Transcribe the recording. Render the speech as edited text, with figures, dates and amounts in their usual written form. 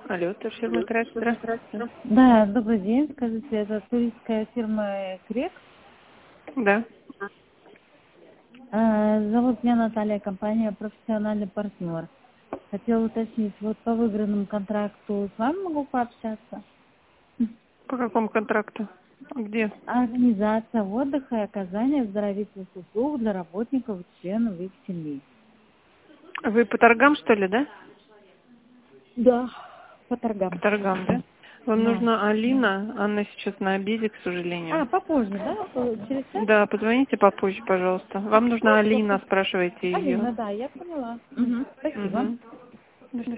Алло, это фирма Трек. Здравствуйте. Да, добрый день. Скажите, это туристская фирма Крек? Да. Зовут меня Наталья, компания «Профессиональный партнер». Хотела уточнить, вот по выигранному контракту с вами могу пообщаться? По какому контракту? Где? Организация отдыха и оказание оздоровительных услуг для работников и членов их семей. Вы по торгам, что ли, да? Да, по По торгам. торгам, да? Вам Да. нужна Алина. Анна сейчас на обеде, к сожалению. Попозже, да? Через час? Да, позвоните попозже, пожалуйста. Вам нужна Алина, спрашивайте ее. Алина, да, я поняла. Спасибо. Угу.